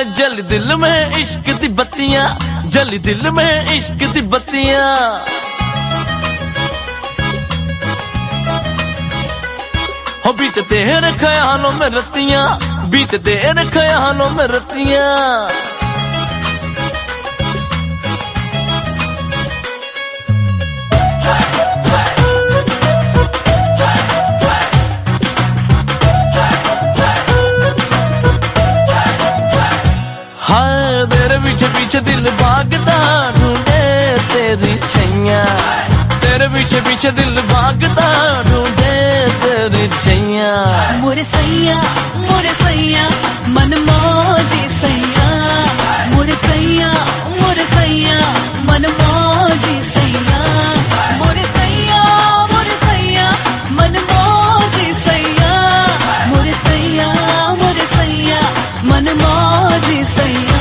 जल दिल में इश्क दी बत्तियां, जल दिल में इश्क दी बत्तियां। हो बीते तेरे ख्यालों में रतियां, बीते तेरे ख्यालों में रतियां। हाय तेरे पीछे पीछे दिल भागता ढूंढे तेरी छैया, तेरे पीछे पीछे दिल भागता ढूंढे तेरी छैया। मोरे सैया मन मौजी सैया, मोरे सैया मन मौजी सैया, मोरे सैया मन मौजी सैया, मोरे सैया मन मौजी सैया।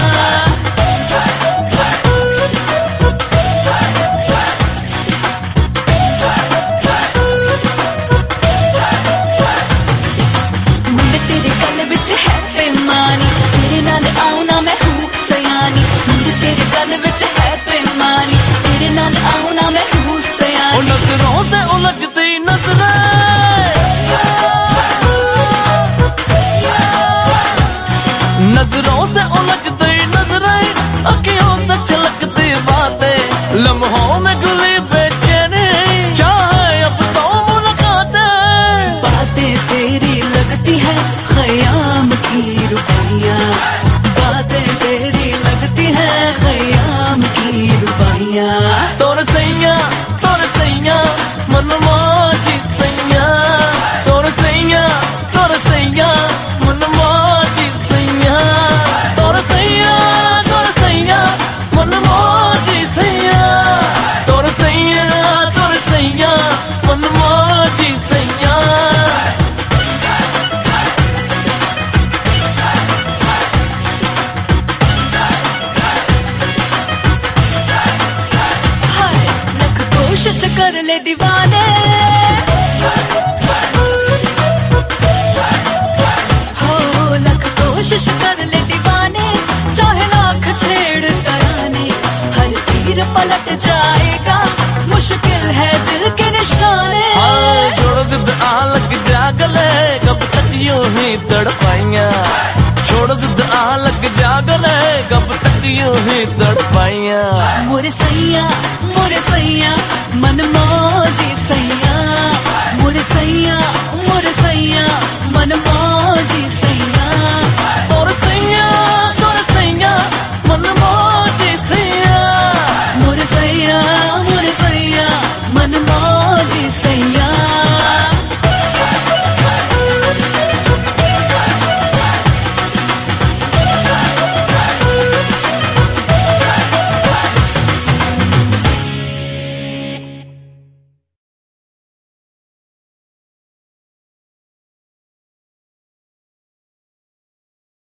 नजरों से उलझती नजरें, नजरों से उलझती नजरें, अखियों से छलकती बातें, लम्हों में गुली बेचैनी, चाहे अब तो मुलाकातें। बातें तेरी लगती है ख़याम की रुपैया, बातें तेरी लगती है ख़याम की रुपैया। तोर सैया मन मौजी सैया, तोर सैया मन मौजी सैया, तोर सैया मन मौजी सैया, तोर सैया मन मौजी सैया। कोशिश कर ले दीवाने, हो लख कोशिश कर ले दीवाने, चाहे लाख छेड़ तराने, हर तीर पलट जाएगा, मुश्किल है दिल के निशाने। छोड़ो जिद आ लग जा गले, कब तक यूं ही तड़पाइयां, छोड़ो जिद आ लग जा गले, कब तक यूं ही तड़पाइयां। मोरे सैया मन मौजी सैया, मोरे सैया मन मौजी